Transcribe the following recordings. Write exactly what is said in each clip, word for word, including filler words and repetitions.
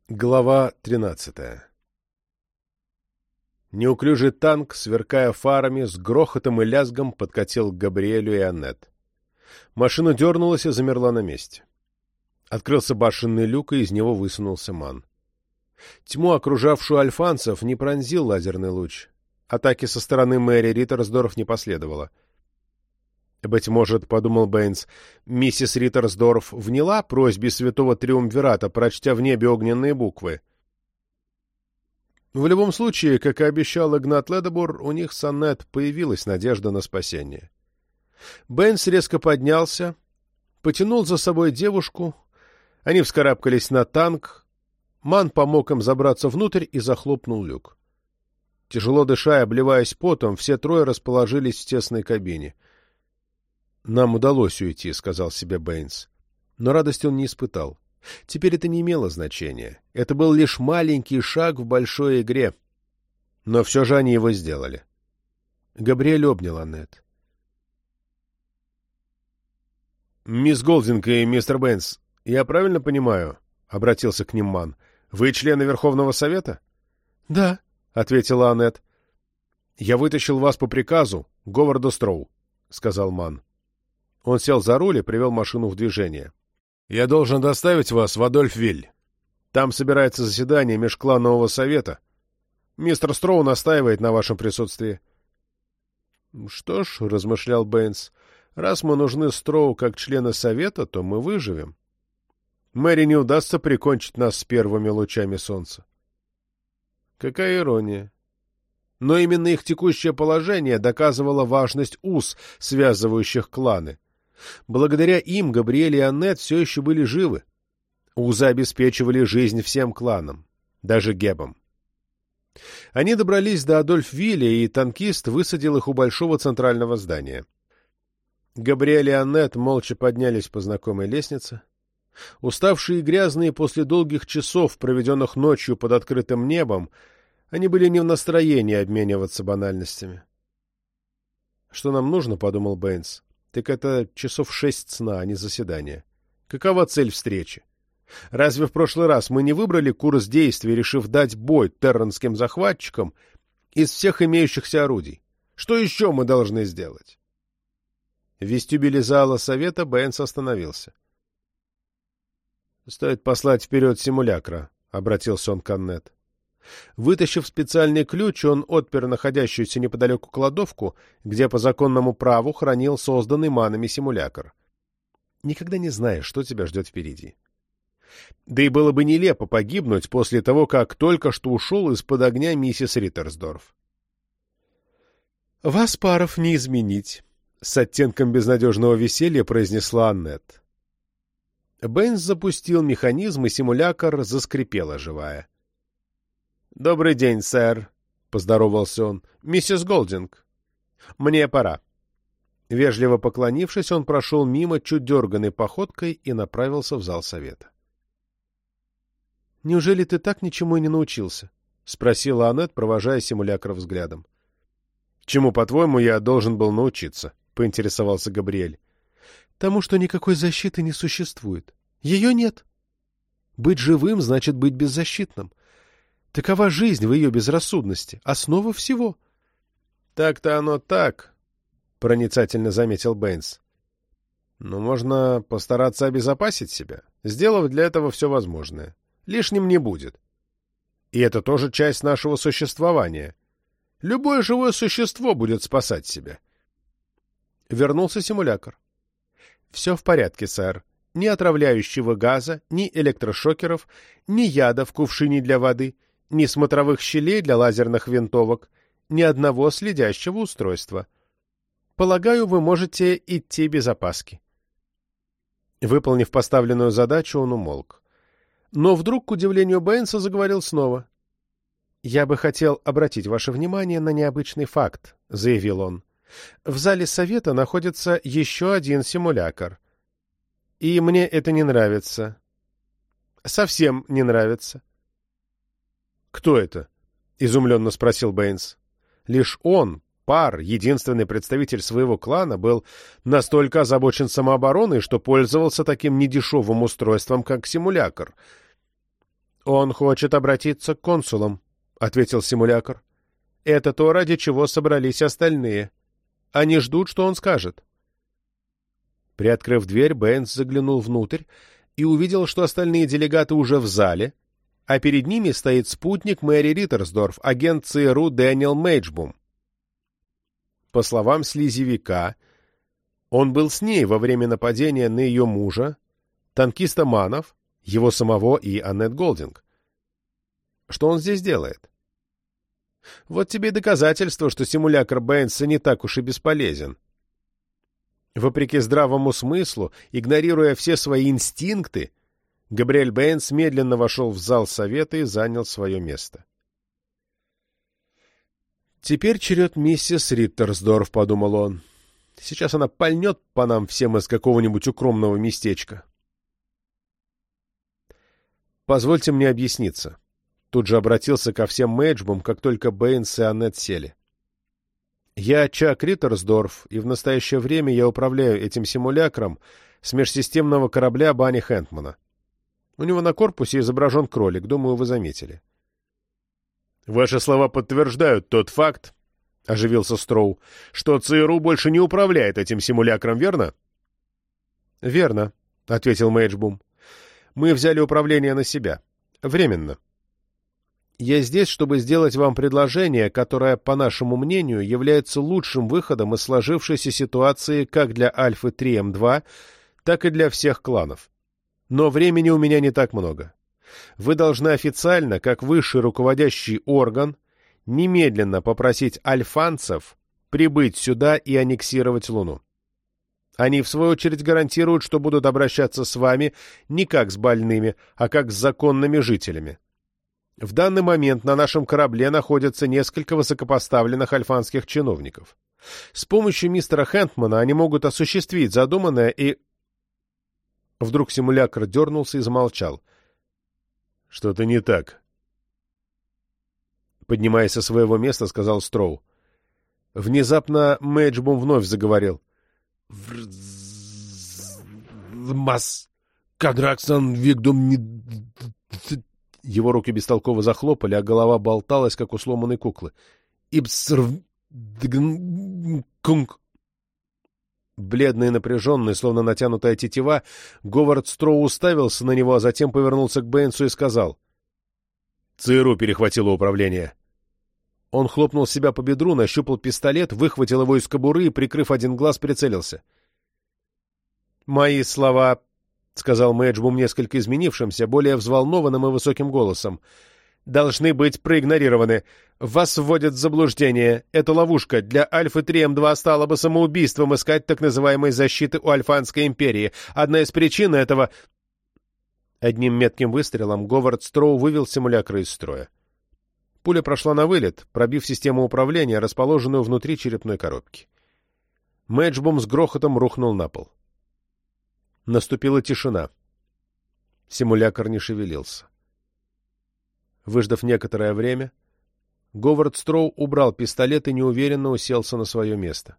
Глава тринадцатая. Неуклюжий танк, сверкая фарами, с грохотом и лязгом подкатил к Габриэлю и Аннет. Машина дернулась и замерла на месте. Открылся башенный люк, и из него высунулся Ман. Тьму, окружавшую альфанцев, не пронзил лазерный луч. Атаки со стороны мэри Риттерсдорф не последовало. «Быть может, — подумал Бэйнс, — миссис Риттерсдорф вняла просьбе святого Триумвирата, прочтя в небе огненные буквы. В любом случае, как и обещал Игнат Ледобур, у них с Аннет появилась надежда на спасение. Бэйнс резко поднялся, потянул за собой девушку, они вскарабкались на танк, Ман помог им забраться внутрь и захлопнул люк. Тяжело дыша и обливаясь потом, все трое расположились в тесной кабине. «Нам удалось уйти», — сказал себе Бэйнс. Но радости он не испытал. Теперь это не имело значения. Это был лишь маленький шаг в большой игре. Но все же они его сделали. Габриэль обнял Аннет. «Мисс Голдинг и мистер Бэйнс, я правильно понимаю?» — обратился к ним Ман. «Вы члены Верховного Совета?» «Да», — ответила Аннет. «Я вытащил вас по приказу Говарда Строу», — сказал Ман. Он сел за руль и привел машину в движение. «Я должен доставить вас в Адольфвиль. Там собирается заседание Межкланового совета. Мистер Строу настаивает на вашем присутствии». «Что ж», — размышлял Бэйнс, — «раз мы нужны Строу как члены совета, то мы выживем. Мэри не удастся прикончить нас с первыми лучами солнца». Какая ирония. Но именно их текущее положение доказывало важность уз, связывающих кланы. Благодаря им Габриэль и Аннет все еще были живы. Узы обеспечивали жизнь всем кланам, даже Гебам. Они добрались до Адольфвилля, и танкист высадил их у большого центрального здания. Габриэль и Аннет молча поднялись по знакомой лестнице. Уставшие и грязные после долгих часов, проведенных ночью под открытым небом, они были не в настроении обмениваться банальностями. «Что нам нужно, — подумал Бэйнс, — так это часов шесть сна, а не заседание. Какова цель встречи? Разве в прошлый раз мы не выбрали курс действий, решив дать бой терранским захватчикам из всех имеющихся орудий? Что еще мы должны сделать?» В вестибюле зала совета Бэйнс остановился. «Стоит послать вперед симулякра», — обратился он к Аннет. Вытащив специальный ключ, он отпер находящуюся неподалеку кладовку, где по законному праву хранил созданный манами симулякр. Никогда не знаешь, что тебя ждет впереди. Да и было бы нелепо погибнуть после того, как только что ушел из-под огня миссис Риттерсдорф. «Вас, паров, не изменить», — с оттенком безнадежного веселья произнесла Аннет. Бэйнс запустил механизм, и симулякр заскрипел, оживая. «Добрый день, сэр», — поздоровался он. «Миссис Голдинг, мне пора». Вежливо поклонившись, он прошел мимо чуть дерганной походкой и направился в зал совета. «Неужели ты так ничему и не научился?» — спросила Аннет, провожая симулякр взглядом. «Чему, по-твоему, я должен был научиться?» — поинтересовался Габриэль. «Тому, что никакой защиты не существует. Ее нет. Быть живым значит быть беззащитным. Такова жизнь в ее безрассудности, основа всего». «Так-то оно так», — проницательно заметил Бэйнс. «Но можно постараться обезопасить себя, сделав для этого все возможное. Лишним не будет. И это тоже часть нашего существования. Любое живое существо будет спасать себя». Вернулся симулякр. «Все в порядке, сэр. Ни отравляющего газа, ни электрошокеров, ни яда в кувшине для воды, ни смотровых щелей для лазерных винтовок, ни одного следящего устройства. Полагаю, вы можете идти без опаски». Выполнив поставленную задачу, он умолк. Но вдруг, к удивлению Бэйнса, заговорил снова. «Я бы хотел обратить ваше внимание на необычный факт», — заявил он. «В зале совета находится еще один симулякр. И мне это не нравится. Совсем не нравится». «Кто это?» — изумленно спросил Бэйнс. Лишь он, Пар, единственный представитель своего клана, был настолько озабочен самообороной, что пользовался таким недешевым устройством, как симулякр. Он хочет обратиться к консулам, — ответил симулякр. — Это то, ради чего собрались остальные. Они ждут, что он скажет. Приоткрыв дверь, Бэйнс заглянул внутрь и увидел, что остальные делегаты уже в зале, а перед ними стоит спутник Мэри Риттерсдорф, агент ЦРУ Дэниел Мейджбум. По словам слизевика, он был с ней во время нападения на ее мужа, танкиста Манов, его самого и Аннет Голдинг. Что он здесь делает? Вот тебе и доказательство, что симулякр Бэйнса не так уж и бесполезен. Вопреки здравому смыслу, игнорируя все свои инстинкты, Габриэль Бэйнс медленно вошел в зал совета и занял свое место. «Теперь черед миссис Риттерсдорф», — подумал он. «Сейчас она пальнет по нам всем из какого-нибудь укромного местечка». «Позвольте мне объясниться». Тут же обратился ко всем Мейджбум, как только Бэйнс и Аннет сели. «Я Чак Риттерсдорф, и в настоящее время я управляю этим симулякром с межсистемного корабля Банни Хэнтмана. У него на корпусе изображен кролик, думаю, вы заметили». «Ваши слова подтверждают тот факт, — оживился Строу, — что ЦРУ больше не управляет этим симулякром, верно?» «Верно», — ответил Мейджбум. «Мы взяли управление на себя. Временно. Я здесь, чтобы сделать вам предложение, которое, по нашему мнению, является лучшим выходом из сложившейся ситуации как для Альфы три Эм два, так и для всех кланов. Но времени у меня не так много. Вы должны официально, как высший руководящий орган, немедленно попросить альфанцев прибыть сюда и аннексировать Луну. Они, в свою очередь, гарантируют, что будут обращаться с вами не как с больными, а как с законными жителями. В данный момент на нашем корабле находятся несколько высокопоставленных альфанских чиновников. С помощью мистера Хэнтмана они могут осуществить задуманное и...» Вдруг симулякр дернулся и замолчал. «Что-то не так», — поднимаясь со своего места, сказал Строу. Внезапно Мейджбум вновь заговорил. «Мас... Кадраксан Вигдум не...» Его руки бестолково захлопали, а голова болталась, как у сломанной куклы. «Ипсрв... Кунг...» Бледный и напряженный, словно натянутая тетива, Говард Строу уставился на него, а затем повернулся к Бэйнсу и сказал: «ЦРУ перехватило управление». Он хлопнул себя по бедру, нащупал пистолет, выхватил его из кобуры и, прикрыв один глаз, прицелился. «Мои слова», — сказал Мейджбум несколько изменившимся, более взволнованным и высоким голосом, — «должны быть проигнорированы. Вас вводят в заблуждение. Это ловушка. Для Альфы три Эм два стало бы самоубийством искать так называемой защиты у Альфанской империи. Одна из причин этого...» Одним метким выстрелом Говард Строу вывел симулякр из строя. Пуля прошла на вылет, пробив систему управления, расположенную внутри черепной коробки. Мейджбум с грохотом рухнул на пол. Наступила тишина. Симулякр не шевелился. Выждав некоторое время, Говард Строу убрал пистолет и неуверенно уселся на свое место.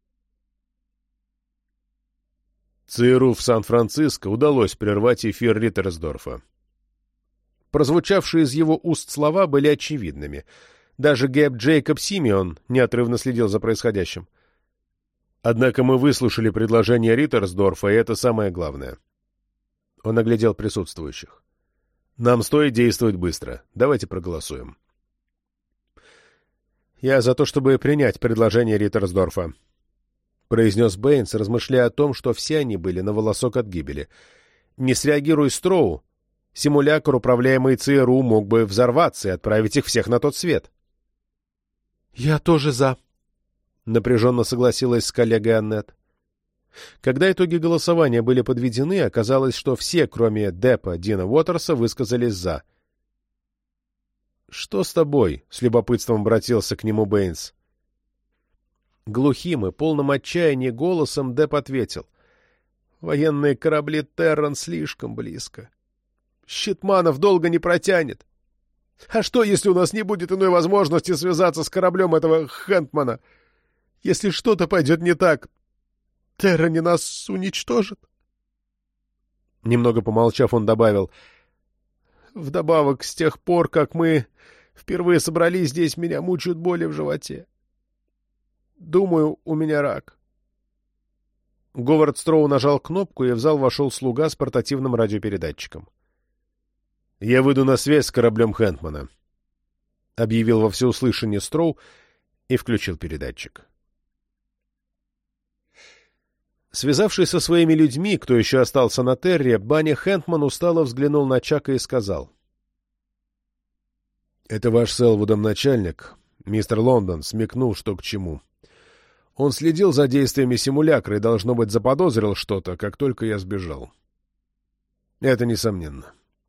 ЦРУ в Сан-Франциско удалось прервать эфир Риттерсдорфа. Прозвучавшие из его уст слова были очевидными. Даже Гэб Джейкоб Симеон неотрывно следил за происходящим. Однако мы выслушали предложение Риттерсдорфа, и это самое главное. Он оглядел присутствующих. Нам стоит действовать быстро. Давайте проголосуем. «Я за то, чтобы принять предложение Риттерсдорфа», — произнес Бэйнс, размышляя о том, что все они были на волосок от гибели. «Не среагируй Строу, симулякр, управляемый ЦРУ, мог бы взорваться и отправить их всех на тот свет». «Я тоже за», — напряженно согласилась с коллегой Аннет. Когда итоги голосования были подведены, оказалось, что все, кроме Деппа Дина Уотерса, высказались «за». «Что с тобой?» — с любопытством обратился к нему Бэйнс. Глухим и полным отчаяния голосом Депп ответил: «Военные корабли Терран слишком близко. Щитманов долго не протянет. А что, если у нас не будет иной возможности связаться с кораблем этого Хэнтмана? Если что-то пойдет не так, Терране нас уничтожит». Немного помолчав, он добавил: Вдобавок, с тех пор, как мы впервые собрались здесь, меня мучают боли в животе. Думаю, у меня рак. Говард Строу нажал кнопку, и в зал вошел слуга с портативным радиопередатчиком. — Я выйду на связь с кораблем Хэнтмана, — объявил во всеуслышание Строу и включил передатчик. Связавшись со своими людьми, кто еще остался на Терре, Банни Хэнтман устало взглянул на Чака и сказал: — Это ваш с Элвудом начальник, мистер Лондон, смекнул, что к чему. Он следил за действиями симулякра и, должно быть, заподозрил что-то, как только я сбежал. Это несомненно.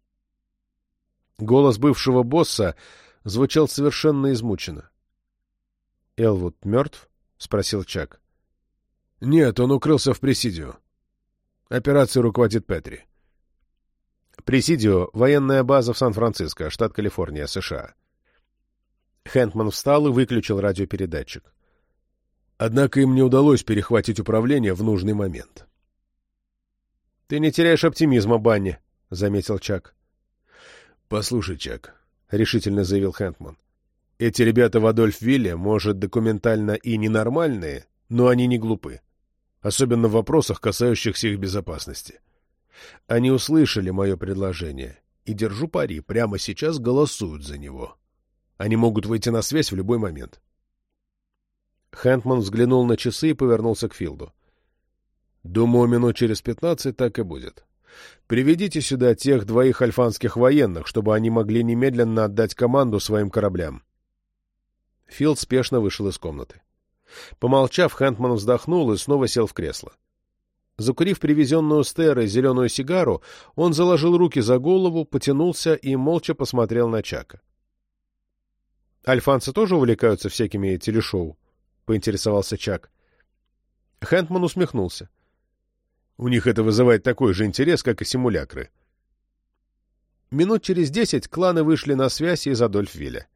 Голос бывшего босса звучал совершенно измученно. — Элвуд мертв? — спросил Чак. — Нет, он укрылся в Пресидио. Операцией руководит Петри. Пресидио — военная база в Сан-Франциско, штат Калифорния, США. Хэнтман встал и выключил радиопередатчик. Однако им не удалось перехватить управление в нужный момент. — Ты не теряешь оптимизма, Банни, — заметил Чак. — Послушай, Чак, — решительно заявил Хэнтман, — эти ребята в Адольфвилле, может, документально и ненормальные, но они не глупы, особенно в вопросах, касающихся их безопасности. Они услышали мое предложение, и, держу пари, прямо сейчас голосуют за него. Они могут выйти на связь в любой момент. Хэнтман взглянул на часы и повернулся к Филду. — Думаю, минут через пятнадцать так и будет. Приведите сюда тех двоих альфанских военных, чтобы они могли немедленно отдать команду своим кораблям. Филд спешно вышел из комнаты. Помолчав, Хэнтман вздохнул и снова сел в кресло. Закурив привезенную с Терры зеленую сигару, он заложил руки за голову, потянулся и молча посмотрел на Чака. — Альфанцы тоже увлекаются всякими телешоу? — поинтересовался Чак. Хэнтман усмехнулся. — У них это вызывает такой же интерес, как и симулякры. Минут через десять кланы вышли на связь из Адольфвилля.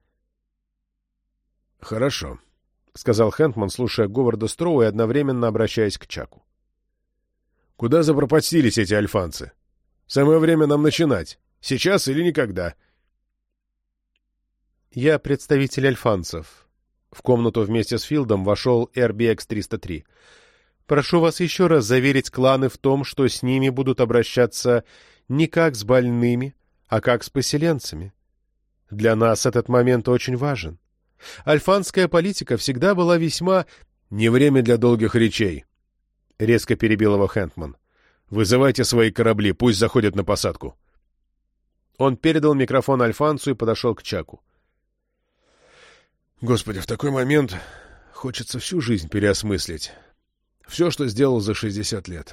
— Хорошо, — сказал Хэнтман, слушая Говарда Строу и одновременно обращаясь к Чаку. — Куда запропастились эти альфанцы? Самое время нам начинать. Сейчас или никогда. — Я представитель альфанцев. В комнату вместе с Филдом вошел эр би экс триста три. Прошу вас еще раз заверить кланы в том, что с ними будут обращаться не как с больными, а как с поселенцами. Для нас этот момент очень важен. Альфанская политика всегда была весьма... — Не время для долгих речей, — резко перебил его Хэнтман. — Вызывайте свои корабли, пусть заходят на посадку. Он передал микрофон альфанцу и подошел к Чаку. — Господи, в такой момент хочется всю жизнь переосмыслить. Все, что сделал за шестьдесят лет.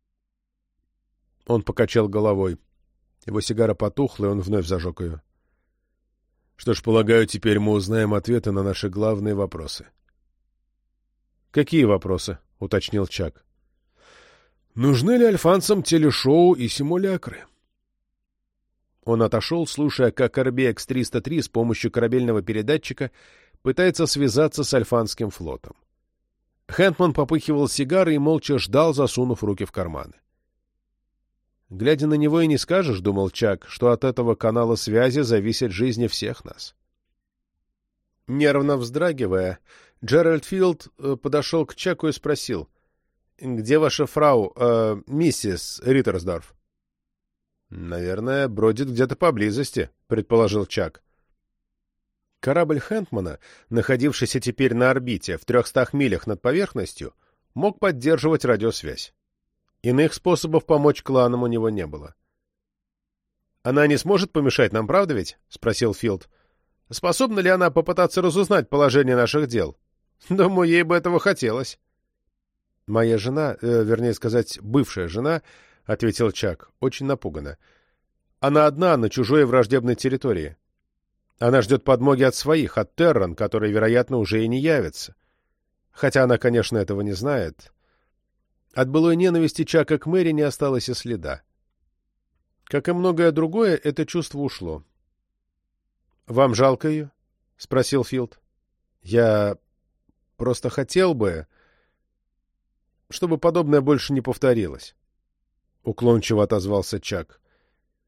Он покачал головой. Его сигара потухла, и он вновь зажег ее. Что ж, полагаю, теперь мы узнаем ответы на наши главные вопросы. — Какие вопросы? — уточнил Чак. — Нужны ли альфанцам телешоу и симулякры? Он отошел, слушая, как эр би экс триста три с помощью корабельного передатчика пытается связаться с альфанским флотом. Хэнтман попыхивал сигарой и молча ждал, засунув руки в карманы. Глядя на него, и не скажешь, — думал Чак, — что от этого канала связи зависят жизни всех нас. Нервно вздрагивая, Джеральд Филд подошел к Чаку и спросил: — Где ваша фрау, э, миссис Риттерсдорф? — Наверное, бродит где-то поблизости, — предположил Чак. Корабль Хэнтмана, находившийся теперь на орбите в трехстах милях над поверхностью, мог поддерживать радиосвязь. Иных способов помочь кланам у него не было. — Она не сможет помешать нам, правда ведь? — спросил Филд. — Способна ли она попытаться разузнать положение наших дел? Думаю, ей бы этого хотелось. — Моя жена, э, вернее сказать, бывшая жена, — ответил Чак, очень напугана. — Она одна на чужой враждебной территории. Она ждет подмоги от своих, от Терран, которые, вероятно, уже и не явятся. Хотя она, конечно, этого не знает. От былой ненависти Чака к Мэри не осталось и следа. Как и многое другое, это чувство ушло. — Вам жалко ее? — спросил Филд. — Я просто хотел бы, чтобы подобное больше не повторилось. — уклончиво отозвался Чак.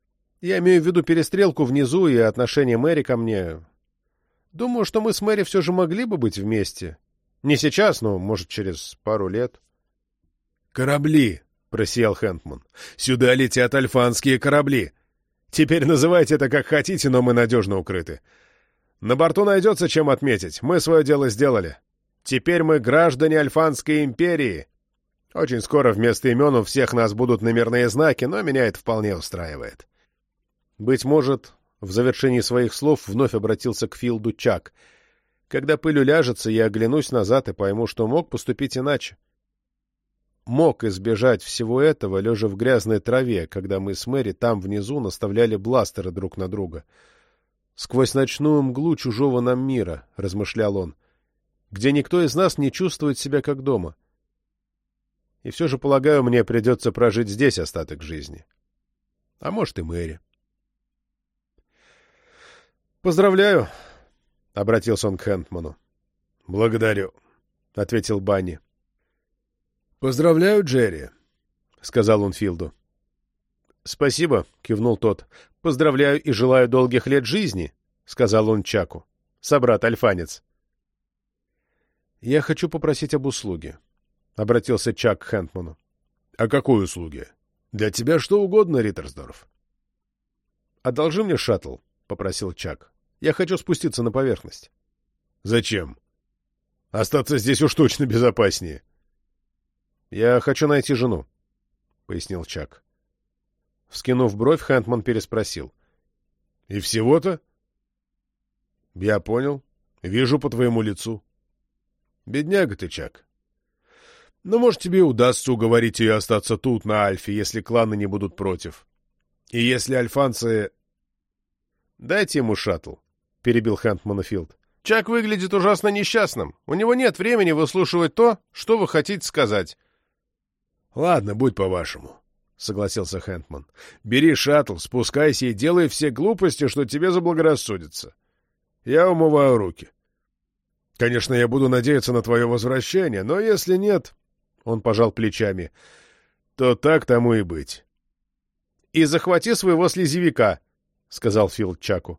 Я имею в виду перестрелку внизу и отношение Мэри ко мне. Думаю, что мы с Мэри все же могли бы быть вместе. Не сейчас, но, может, через пару лет. — Корабли, — просиял Хэндман. — Сюда летят альфанские корабли. Теперь называйте это как хотите, но мы надежно укрыты. На борту найдется чем отметить. Мы свое дело сделали. Теперь мы граждане Альфанской империи. Очень скоро вместо имен у всех нас будут номерные знаки, но меня это вполне устраивает. Быть может, в завершении своих слов вновь обратился к Филду Чак. Когда пыль уляжется, я оглянусь назад и пойму, что мог поступить иначе. Мог избежать всего этого, лежа в грязной траве, когда мы с Мэри там внизу наставляли бластеры друг на друга. «Сквозь ночную мглу чужого нам мира», — размышлял он, — «где никто из нас не чувствует себя как дома. И все же, полагаю, мне придется прожить здесь остаток жизни. А может, и Мэри». «Поздравляю», — обратился он к Хэндману. «Благодарю», — ответил Банни. «Поздравляю, Джерри», — сказал он Филду. «Спасибо», — кивнул тот. «Поздравляю и желаю долгих лет жизни», — сказал он Чаку. «Собрат-альфанец». «Я хочу попросить об услуге», — обратился Чак к Хэндману. «О какой услуге? Для тебя что угодно, Риттерсдорф». «Одолжи мне шаттл», — попросил Чак. «Я хочу спуститься на поверхность». «Зачем? Остаться здесь уж точно безопаснее». «Я хочу найти жену», — пояснил Чак. Вскинув бровь, Хэндман переспросил. «И всего-то?» «Я понял. Вижу по твоему лицу». «Бедняга ты, Чак. Но, может, тебе удастся уговорить ее остаться тут, на Альфе, если кланы не будут против. И если альфанцы...» «Дайте ему шаттл», — перебил Хэндмана Филд. «Чак выглядит ужасно несчастным. У него нет времени выслушивать то, что вы хотите сказать». «Ладно, будь по-вашему», — согласился Хэндман. «Бери шаттл, спускайся и делай все глупости, что тебе заблагорассудится. Я умываю руки. Конечно, я буду надеяться на твое возвращение, но если нет...» — он пожал плечами. «То так тому и быть». «И захвати своего слезевика», — сказал Филд Чаку.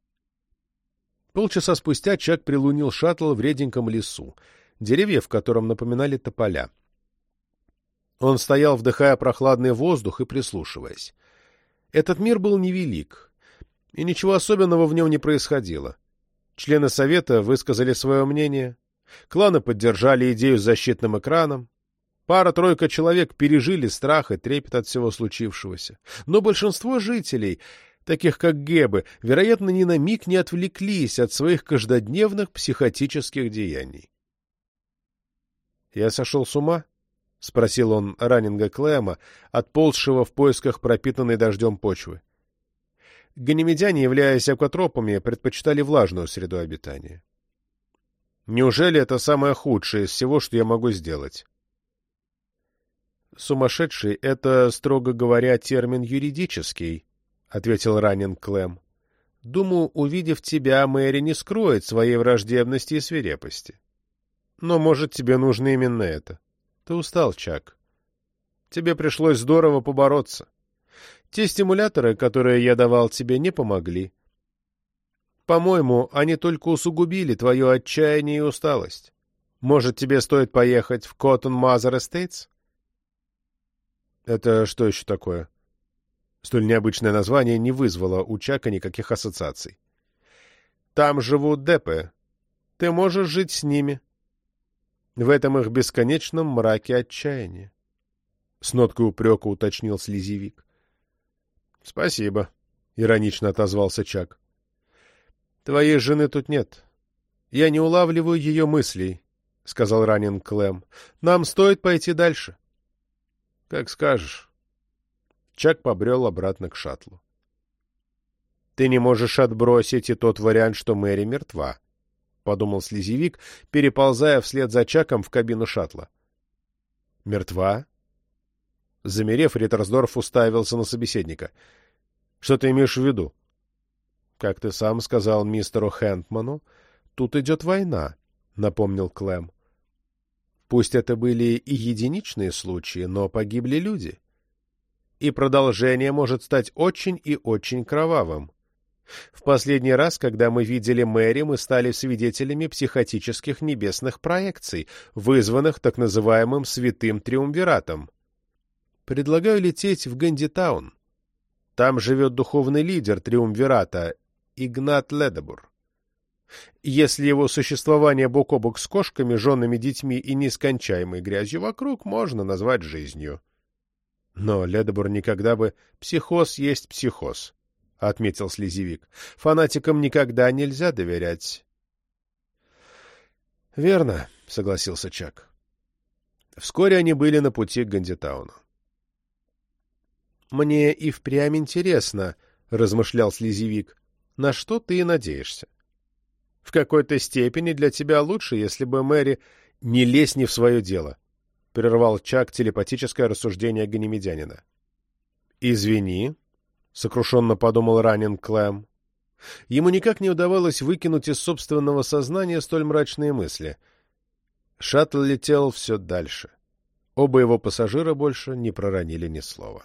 Полчаса спустя Чак прилунил шаттл в реденьком лесу, деревья в котором напоминали тополя. Он стоял, вдыхая прохладный воздух и прислушиваясь. Этот мир был невелик, и ничего особенного в нем не происходило. Члены Совета высказали свое мнение, кланы поддержали идею с защитным экраном, пара-тройка человек пережили страх и трепет от всего случившегося. Но большинство жителей, таких как Гебы, вероятно, ни на миг не отвлеклись от своих каждодневных психотических деяний. «Я сошел с ума?» — спросил он Раннинга Клэма, отползшего в поисках пропитанной дождем почвы. Ганимедяне, являясь акватропами, предпочитали влажную среду обитания. «Неужели это самое худшее из всего, что я могу сделать?» «Сумасшедший — это, строго говоря, термин юридический», — ответил Раннинг Клэм. «Думаю, увидев тебя, Мэри не скроет своей враждебности и свирепости. Но, может, тебе нужно именно это. Ты устал, Чак. Тебе пришлось здорово побороться. Те стимуляторы, которые я давал тебе, не помогли. По-моему, они только усугубили твое отчаяние и усталость. Может, тебе стоит поехать в Cotton Mather Estates?» «Это что еще такое?» Столь необычное название не вызвало у Чака никаких ассоциаций. «Там живут депы. Ты можешь жить с ними. В этом их бесконечном мраке отчаяния», — с ноткой упрека уточнил слезевик. «Спасибо», — иронично отозвался Чак. «Твоей жены тут нет. Я не улавливаю ее мыслей», — сказал Раннинг Клэм. «Нам стоит пойти дальше». «Как скажешь». Чак побрел обратно к шаттлу. «Ты не можешь отбросить и тот вариант, что Мэри мертва», — подумал слезевик, переползая вслед за Чаком в кабину шаттла. «Мертва?» Замерев, Риттерсдорф уставился на собеседника. «Что ты имеешь в виду?» «Как ты сам сказал мистеру Хэндману, тут идет война», — напомнил Клэм. «Пусть это были и единичные случаи, но погибли люди. И продолжение может стать очень и очень кровавым. В последний раз, когда мы видели Мэри, мы стали свидетелями психотических небесных проекций, вызванных так называемым святым триумвиратом. Предлагаю лететь в Гэндитаун. Там живет духовный лидер триумвирата Игнат Ледобур. Если его существование бок о бок с кошками, женами, детьми и нескончаемой грязью вокруг можно назвать жизнью. Но Ледобур никогда бы... Психоз есть психоз, — отметил слезевик. Фанатикам никогда нельзя доверять. — Верно, — согласился Чак. Вскоре они были на пути к Гэндитауну. — Мне и впрямь интересно, — размышлял слезевик, — на что ты надеешься? В какой-то степени для тебя лучше, если бы Мэри... — Не лезь не в свое дело, — прервал Чак телепатическое рассуждение ганимедянина. — Извини, — сокрушенно подумал ранен Клэм. Ему никак не удавалось выкинуть из собственного сознания столь мрачные мысли. Шаттл летел все дальше. Оба его пассажира больше не проронили ни слова.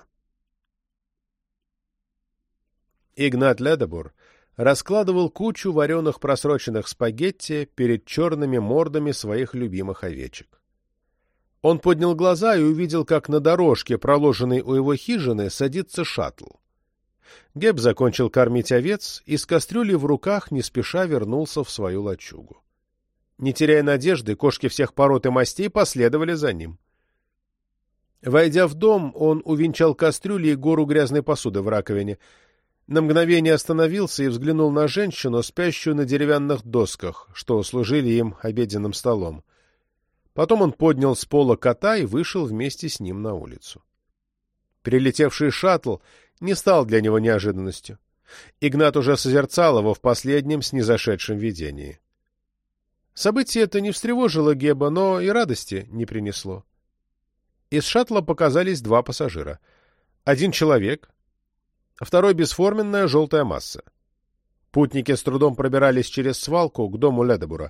Игнат Ледобур раскладывал кучу вареных просроченных спагетти перед черными мордами своих любимых овечек. Он поднял глаза и увидел, как на дорожке, проложенной у его хижины, садится шаттл. Геб закончил кормить овец и с кастрюлей в руках не спеша вернулся в свою лачугу. Не теряя надежды, кошки всех пород и мастей последовали за ним. Войдя в дом, он увенчал кастрюлей гору грязной посуды в раковине. На мгновение остановился и взглянул на женщину, спящую на деревянных досках, что служили им обеденным столом. Потом он поднял с пола кота и вышел вместе с ним на улицу. Прилетевший шаттл не стал для него неожиданностью. Игнат уже созерцал его в последнем снизошедшем видении. Событие это не встревожило Геба, но и радости не принесло. Из шаттла показались два пассажира. Один человек, а второй — бесформенная желтая масса. Путники с трудом пробирались через свалку к дому Ледобура.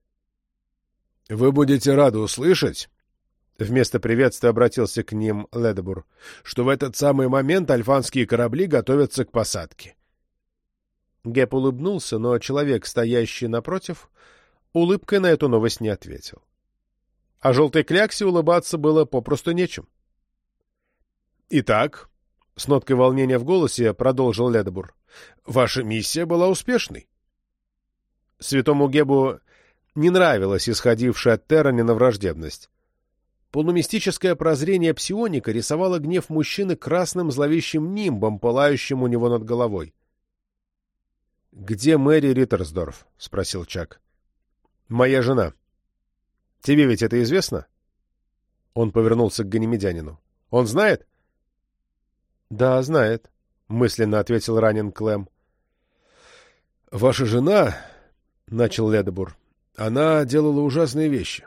— Вы будете рады услышать, — вместо приветствия обратился к ним Ледобур, — что в этот самый момент альфанские корабли готовятся к посадке. Геб улыбнулся, но человек, стоящий напротив, улыбкой на эту новость не ответил. А желтой кляксе улыбаться было попросту нечем. — Итак, — с ноткой волнения в голосе продолжил Ледобур, — ваша миссия была успешной. Святому Гебу не нравилась исходившая от Терранина враждебность. Полумистическое прозрение псионика рисовало гнев мужчины красным зловещим нимбом, пылающим у него над головой. — Где Мэри Риттерсдорф? — спросил Чак. — Моя жена. Тебе ведь это известно? Он повернулся к ганимедянину. — Он знает? — Да, знает, — мысленно ответил ранен Клэм. — Ваша жена, — начал Ледобур, — она делала ужасные вещи.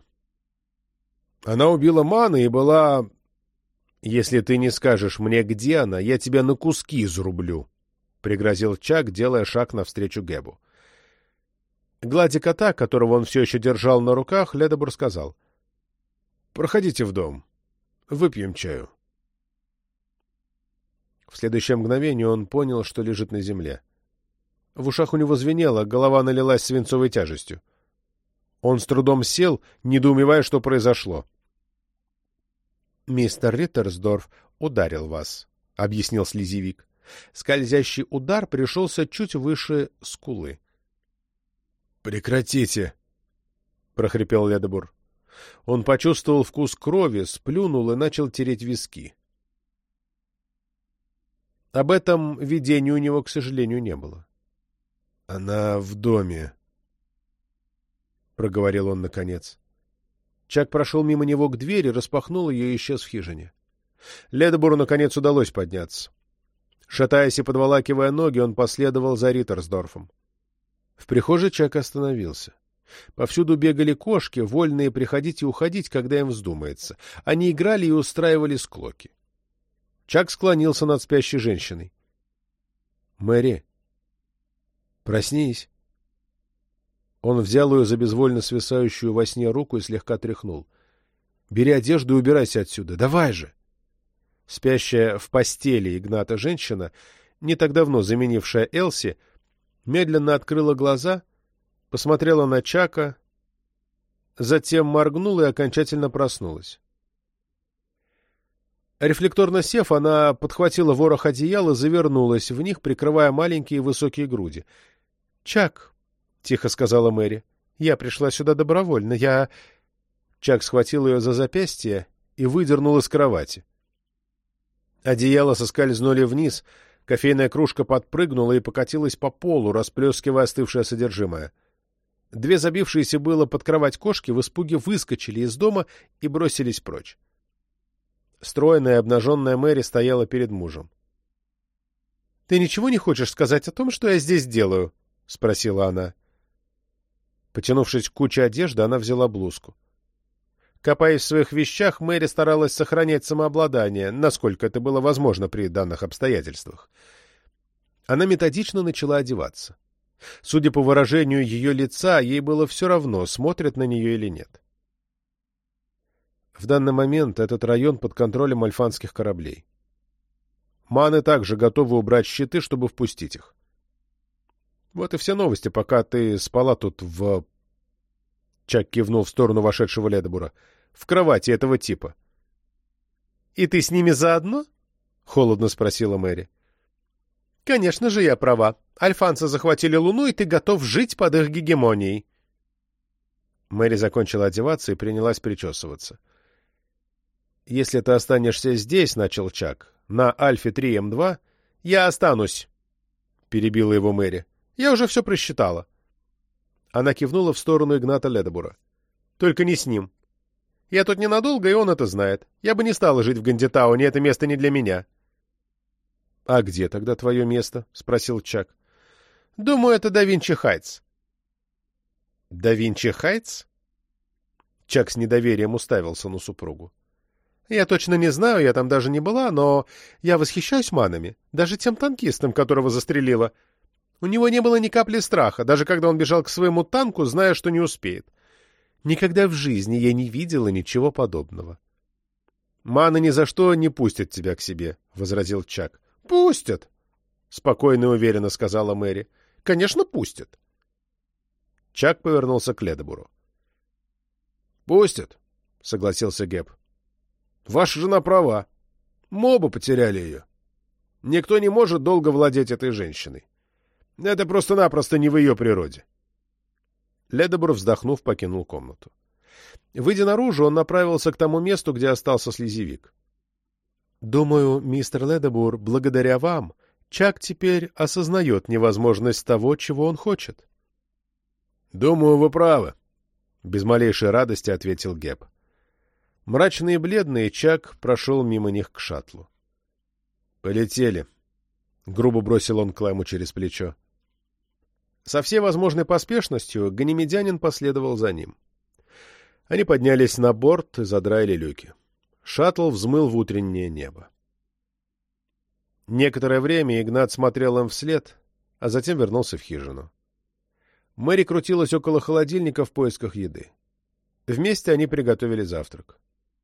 Она убила Мана и была... Если ты не скажешь мне, где она, я тебя на куски изрублю, — пригрозил Чак, делая шаг навстречу Гебу. Гладя кота, которого он все еще держал на руках, Ледобур сказал: — Проходите в дом. Выпьем чаю. В следующее мгновение он понял, что лежит на земле. В ушах у него звенело, голова налилась свинцовой тяжестью. Он с трудом сел, недоумевая, что произошло. — Мистер Риттерсдорф ударил вас, — объяснил слезевик. Скользящий удар пришелся чуть выше скулы. — Прекратите! — прохрипел Ледобур. Он почувствовал вкус крови, сплюнул и начал тереть виски. Об этом видении у него, к сожалению, не было. — Она в доме, — проговорил он наконец. Чак прошел мимо него к двери, распахнул ее и исчез в хижине. Ледобуру, наконец, удалось подняться. Шатаясь и подволакивая ноги, он последовал за Риттерсдорфом. В прихожей Чак остановился. Повсюду бегали кошки, вольные приходить и уходить, когда им вздумается. Они играли и устраивали склоки. Чак склонился над спящей женщиной. — Мэри, проснись. Он взял ее за безвольно свисающую во сне руку и слегка тряхнул. — Бери одежду и убирайся отсюда. Давай же! Спящая в постели Игната женщина, не так давно заменившая Элси, медленно открыла глаза, посмотрела на Чака, затем моргнула и окончательно проснулась. Рефлекторно сев, она подхватила ворох одеял и завернулась в них, прикрывая маленькие высокие груди. — Чак, — тихо сказала Мэри, — я пришла сюда добровольно. Я... Чак схватил ее за запястье и выдернул из кровати. Одеяло соскользнули вниз, кофейная кружка подпрыгнула и покатилась по полу, расплескивая остывшее содержимое. Две забившиеся было под кровать кошки в испуге выскочили из дома и бросились прочь. Стройная обнаженная Мэри стояла перед мужем. — Ты ничего не хочешь сказать о том, что я здесь делаю? — спросила она. Потянувшись к куче одежды, она взяла блузку. Копаясь в своих вещах, Мэри старалась сохранять самообладание, насколько это было возможно при данных обстоятельствах. Она методично начала одеваться. Судя по выражению ее лица, ей было все равно, смотрят на нее или нет. В данный момент этот район под контролем альфанских кораблей. Маны также готовы убрать щиты, чтобы впустить их. Вот и все новости, пока ты спала тут в... Чак кивнул в сторону вошедшего Ледобура. В кровати этого типа. — И ты с ними заодно? — холодно спросила Мэри. — Конечно же, я права. Альфанцы захватили Луну, и ты готов жить под их гегемонией. Мэри закончила одеваться и принялась причесываться. — Если ты останешься здесь, — начал Чак, — на Альфе три М два, я останусь, — перебила его Мэри. — Я уже все просчитала. Она кивнула в сторону Игната Ледобура. — Только не с ним. Я тут ненадолго, и он это знает. Я бы не стала жить в Гандитауне, это место не для меня. — А где тогда твое место? — спросил Чак. — Думаю, это Да-Винчи Хайтс. — Да-Винчи Хайтс? Чак с недоверием уставился на супругу. — Я точно не знаю, я там даже не была, но я восхищаюсь манами, даже тем танкистом, которого застрелила. У него не было ни капли страха, даже когда он бежал к своему танку, зная, что не успеет. Никогда в жизни я не видела ничего подобного. — Маны ни за что не пустят тебя к себе, — возразил Чак. — Пустят, — спокойно и уверенно сказала Мэри. — Конечно, пустят. Чак повернулся к Ледобуру. — Пустят, — согласился Геб. — Ваша жена права. Мы оба потеряли ее. Никто не может долго владеть этой женщиной. Это просто-напросто не в ее природе. Ледобур, вздохнув, покинул комнату. Выйдя наружу, он направился к тому месту, где остался слезевик. — Думаю, мистер Ледобур, благодаря вам, Чак теперь осознает невозможность того, чего он хочет. — Думаю, вы правы, — без малейшей радости ответил Геб. Мрачный и бледный, Чак прошел мимо них к шаттлу. — Полетели, — грубо бросил он Клэму через плечо. Со всей возможной поспешностью ганимедянин последовал за ним. Они поднялись на борт и задраили люки. Шаттл взмыл в утреннее небо. Некоторое время Игнат смотрел им вслед, а затем вернулся в хижину. Мэри крутилась около холодильника в поисках еды. Вместе они приготовили завтрак.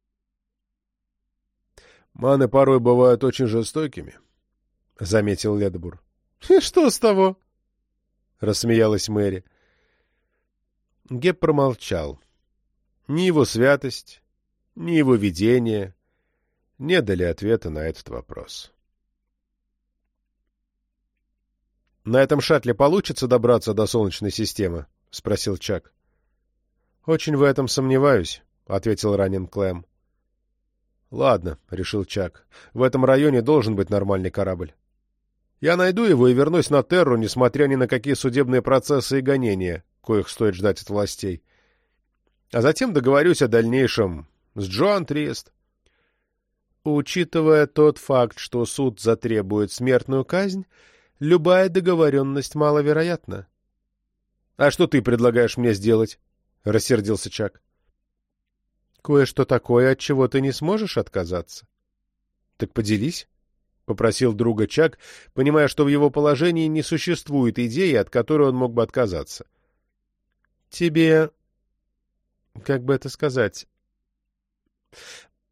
— Маны порой бывают очень жестокими, — заметил Ледобур. — И что с того? — рассмеялась Мэри. Геб промолчал. Ни его святость, ни его видение не дали ответа на этот вопрос. — На этом шаттле получится добраться до Солнечной системы? — спросил Чак. — Очень в этом сомневаюсь, — ответил ранен Клэм. — Ладно, — решил Чак, — в этом районе должен быть нормальный корабль. Я найду его и вернусь на Терру, несмотря ни на какие судебные процессы и гонения, коих стоит ждать от властей. А затем договорюсь о дальнейшем с Джоан Триест. Учитывая тот факт, что суд затребует смертную казнь, любая договоренность маловероятна. — А что ты предлагаешь мне сделать? — рассердился Чак. — Кое-что такое, от чего ты не сможешь отказаться. — Так поделись. — попросил друга Чак, понимая, что в его положении не существует идеи, от которой он мог бы отказаться. — Тебе... как бы это сказать...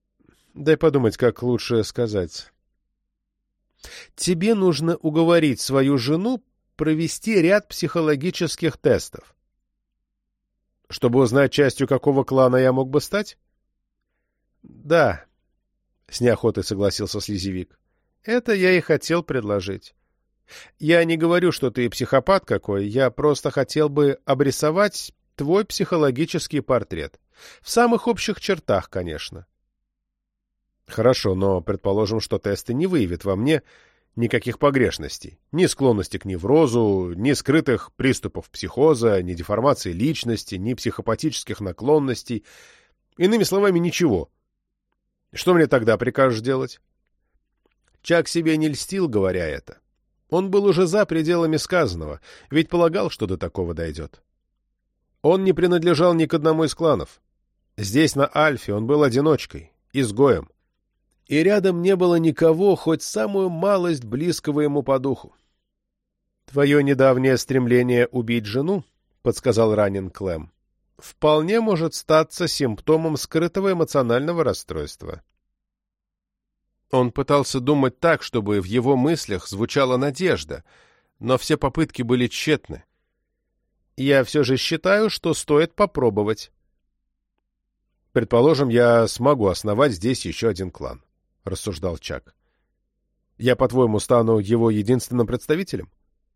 Дай подумать, как лучше сказать. Тебе нужно уговорить свою жену провести ряд психологических тестов. Чтобы узнать, частью какого клана я мог бы стать? Да, с неохотой согласился слезевик. Это я и хотел предложить. Я не говорю, что ты психопат какой, я просто хотел бы обрисовать твой психологический портрет. В самых общих чертах, конечно. Хорошо, но предположим, что тесты не выявят во мне никаких погрешностей. Ни склонности к неврозу, ни скрытых приступов психоза, ни деформации личности, ни психопатических наклонностей. Иными словами, ничего. Что мне тогда прикажешь делать? Чак себе не льстил, говоря это. Он был уже за пределами сказанного, ведь полагал, что до такого дойдет. Он не принадлежал ни к одному из кланов. Здесь, на Альфе, он был одиночкой, изгоем. И рядом не было никого, хоть самую малость близкого ему по духу. «Твое недавнее стремление убить жену, — подсказал ранен Клэм, — вполне может статься симптомом скрытого эмоционального расстройства». Он пытался думать так, чтобы в его мыслях звучала надежда, но все попытки были тщетны. «Я все же считаю, что стоит попробовать». «Предположим, я смогу основать здесь еще один клан», — рассуждал Чак. «Я, по-твоему, стану его единственным представителем?»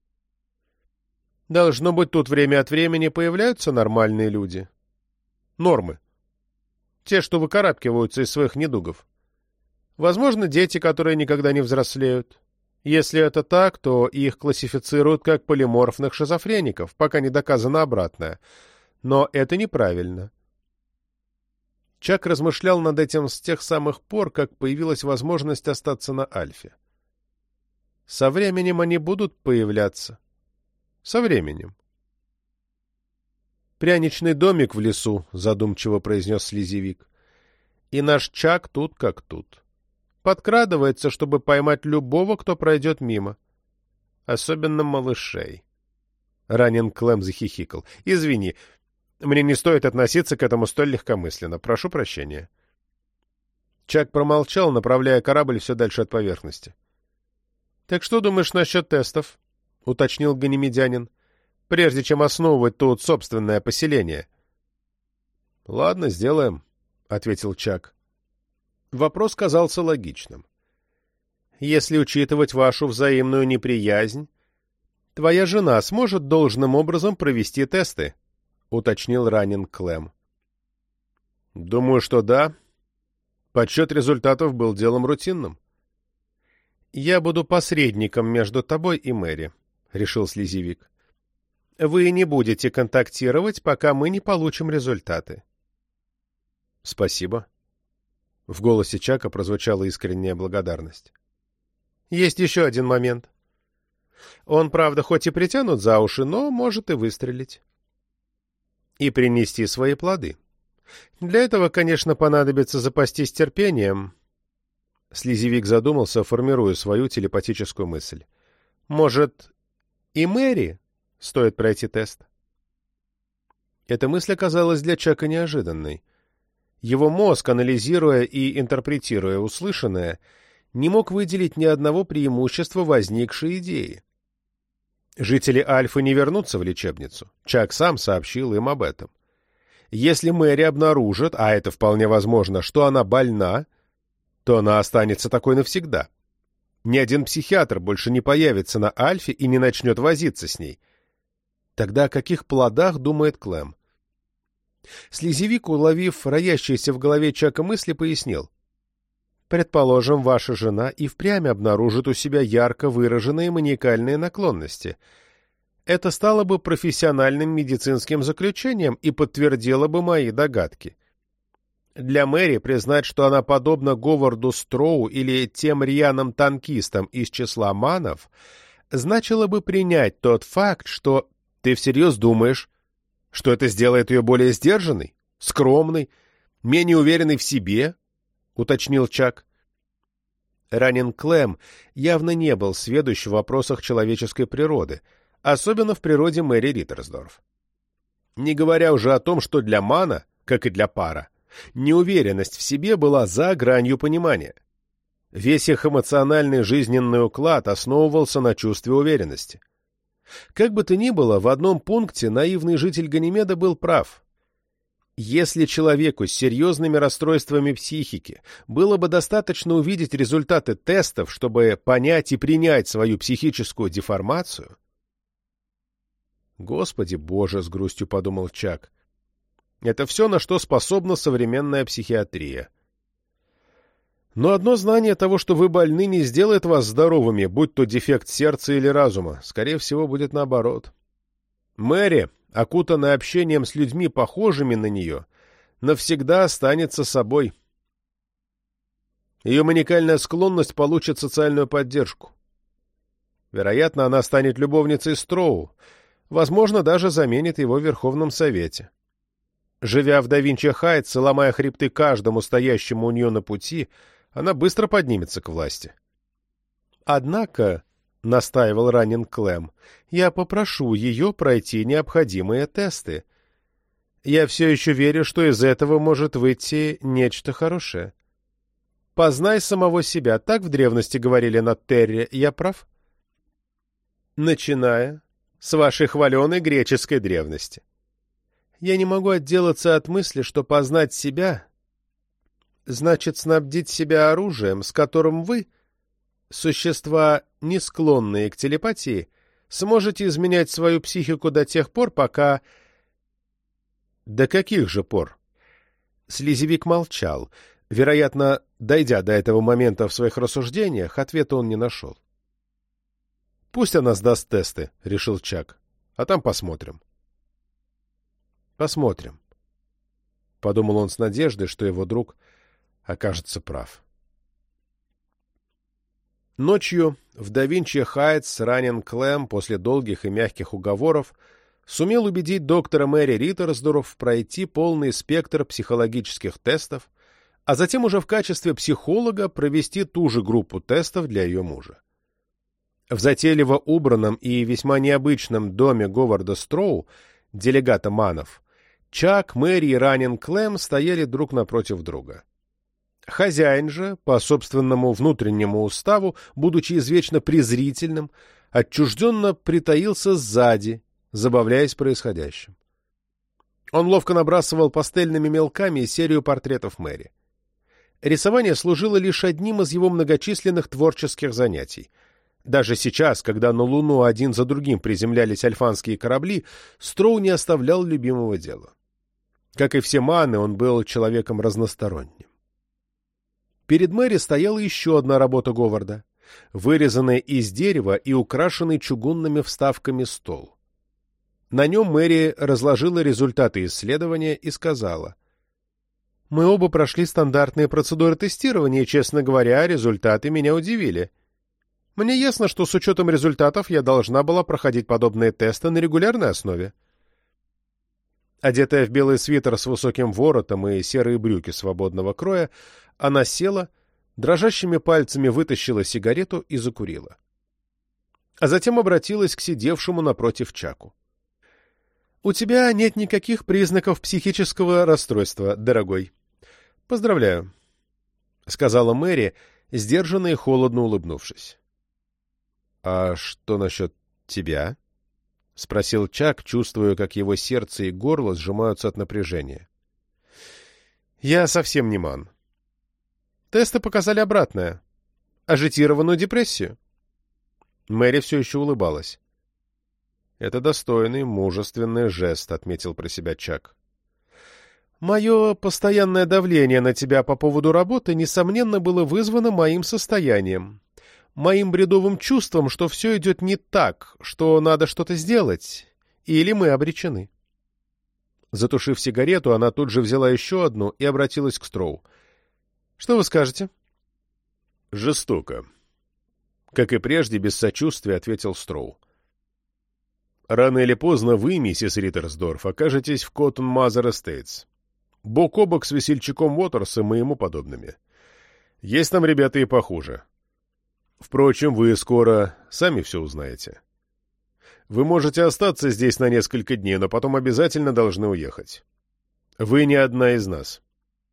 «Должно быть, тут время от времени появляются нормальные люди. Нормы. Те, что выкарабкиваются из своих недугов. Возможно, дети, которые никогда не взрослеют. Если это так, то их классифицируют как полиморфных шизофреников, пока не доказано обратное. Но это неправильно». Чак размышлял над этим с тех самых пор, как появилась возможность остаться на Альфе. Со временем они будут появляться. Со временем. «Пряничный домик в лесу», — задумчиво произнес слезевик. «И наш Чак тут как тут. Подкрадывается, чтобы поймать любого, кто пройдет мимо. Особенно малышей». Ранен Клэм захихикал. «Извини, мне не стоит относиться к этому столь легкомысленно. Прошу прощения». Чак промолчал, направляя корабль все дальше от поверхности. «Так что думаешь насчет тестов?» — уточнил ганимедянин. «Прежде чем основывать тут собственное поселение». «Ладно, сделаем», — ответил Чак. Вопрос казался логичным. «Если учитывать вашу взаимную неприязнь, твоя жена сможет должным образом провести тесты?» — уточнил ранен Клэм. «Думаю, что да. Подсчет результатов был делом рутинным». «Я буду посредником между тобой и Мэри», — решил слезевик. «Вы не будете контактировать, пока мы не получим результаты». «Спасибо». В голосе Чака прозвучала искренняя благодарность. «Есть еще один момент. Он, правда, хоть и притянут за уши, но может и выстрелить. И принести свои плоды. Для этого, конечно, понадобится запастись терпением». Слезевик задумался, формируя свою телепатическую мысль. «Может, и Мэри стоит пройти тест?» Эта мысль оказалась для Чака неожиданной. Его мозг, анализируя и интерпретируя услышанное, не мог выделить ни одного преимущества возникшей идеи. Жители Альфы не вернутся в лечебницу. Чак сам сообщил им об этом. Если Мэри обнаружит, а это вполне возможно, что она больна, то она останется такой навсегда. Ни один психиатр больше не появится на Альфе и не начнет возиться с ней. Тогда о каких плодах думает Клэм? Слезевик, уловив роящиеся в голове Чака мысли, пояснил. «Предположим, ваша жена и впрямь обнаружит у себя ярко выраженные маниакальные наклонности. Это стало бы профессиональным медицинским заключением и подтвердило бы мои догадки. Для Мэри признать, что она подобна Говарду Строу или тем рьяным танкистам из числа манов, значило бы принять тот факт, что ты всерьез думаешь, что это сделает ее более сдержанной, скромной, менее уверенной в себе, — уточнил Чак. Ранен Клэм явно не был сведущ в вопросах человеческой природы, особенно в природе Мэри Риттерсдорф. Не говоря уже о том, что для Мана, как и для Пара, Неуверенность в себе была за гранью понимания. Весь их эмоциональный жизненный уклад основывался на чувстве уверенности. Как бы то ни было, в одном пункте наивный житель Ганимеда был прав. Если человеку с серьезными расстройствами психики было бы достаточно увидеть результаты тестов, чтобы понять и принять свою психическую деформацию... «Господи Боже!» — с грустью подумал Чак. «Это все, на что способна современная психиатрия. Но одно знание того, что вы больны, не сделает вас здоровыми, будь то дефект сердца или разума. Скорее всего, будет наоборот. Мэри, окутанная общением с людьми, похожими на нее, навсегда останется собой. Ее маниакальная склонность получит социальную поддержку. Вероятно, она станет любовницей Строу, возможно, даже заменит его в Верховном Совете. Живя в Да-Винчи-Хайтс и ломая хребты каждому стоящему у нее на пути, она быстро поднимется к власти. Однако, — настаивал Раннин Клэм, — я попрошу ее пройти необходимые тесты. Я все еще верю, что из этого может выйти нечто хорошее. Познай самого себя, так в древности говорили на Терре, я прав? Начиная с вашей хваленой греческой древности. Я не могу отделаться от мысли, что познать себя значит снабдить себя оружием, с которым вы, существа, не склонные к телепатии, сможете изменять свою психику до тех пор, пока... До каких же пор? Слизевик молчал. Вероятно, дойдя до этого момента в своих рассуждениях, ответа он не нашел. «Пусть она сдаст тесты», — решил Чак, — «а там посмотрим». «Посмотрим», — подумал он с надеждой, что его друг окажется прав. Ночью в Да-Винчи-Хайтс Раннин Клэм после долгих и мягких уговоров сумел убедить доктора Мэри Риттерсдорф пройти полный спектр психологических тестов, а затем уже в качестве психолога провести ту же группу тестов для ее мужа. В затейливо убранном и весьма необычном доме Говарда Строу, делегата Манов, Чак, Мэри и Раннин Клэм стояли друг напротив друга. Хозяин же, по собственному внутреннему уставу, будучи извечно презрительным, отчужденно притаился сзади, забавляясь происходящим. Он ловко набрасывал пастельными мелками серию портретов Мэри. Рисование служило лишь одним из его многочисленных творческих занятий. Даже сейчас, когда на Луну один за другим приземлялись альфанские корабли, Строу не оставлял любимого дела. Как и все Маны, он был человеком разносторонним. Перед Мэри стояла еще одна работа Говарда, вырезанная из дерева и украшенный чугунными вставками стол. На нем Мэри разложила результаты исследования и сказала: «Мы оба прошли стандартные процедуры тестирования, и, честно говоря, результаты меня удивили. Мне ясно, что с учетом результатов я должна была проходить подобные тесты на регулярной основе». Одетая в белый свитер с высоким воротом и серые брюки свободного кроя, она села, дрожащими пальцами вытащила сигарету и закурила. А затем обратилась к сидевшему напротив Чаку. «У тебя нет никаких признаков психического расстройства, дорогой. Поздравляю», — сказала Мэри, сдержанно и холодно улыбнувшись. «А что насчет тебя?» — спросил Чак, чувствуя, как его сердце и горло сжимаются от напряжения. «Я совсем не Ман. Тесты показали обратное. Ажитированную депрессию». Мэри все еще улыбалась. «Это достойный, мужественный жест», — отметил про себя Чак. «Мое постоянное давление на тебя по поводу работы, несомненно, было вызвано моим состоянием, моим бредовым чувством, что все идет не так, что надо что-то сделать, или мы обречены». Затушив сигарету, она тут же взяла еще одну и обратилась к Строу. «Что вы скажете?» «Жестоко». Как и прежде, без сочувствия ответил Строу. «Рано или поздно вы, миссис Риттерсдорф, окажетесь в Коттон Мазер Эстейтс. Бок о бок с весельчаком Уотерсом и ему подобными. Есть там ребята и похуже. Впрочем, вы скоро сами все узнаете. Вы можете остаться здесь на несколько дней, но потом обязательно должны уехать. Вы не одна из нас».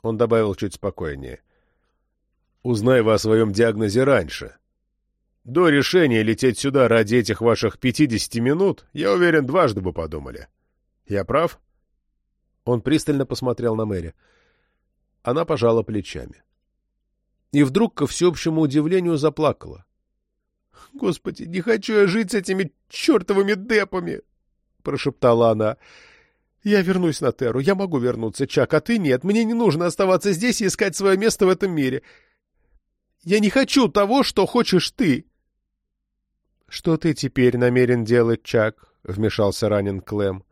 Он добавил чуть спокойнее. «Узнай вы о своем диагнозе раньше. До решения лететь сюда ради этих ваших пятидесяти минут, я уверен, дважды бы подумали. Я прав?» Он пристально посмотрел на Мэри. Она пожала плечами. И вдруг, ко всеобщему удивлению, заплакала. «Господи, не хочу я жить с этими чертовыми депами!» — прошептала она. «Я вернусь на Терру. Я могу вернуться, Чак, а ты нет. Мне не нужно оставаться здесь и искать свое место в этом мире. Я не хочу того, что хочешь ты!» «Что ты теперь намерен делать, Чак?» — вмешался ранен Клэм.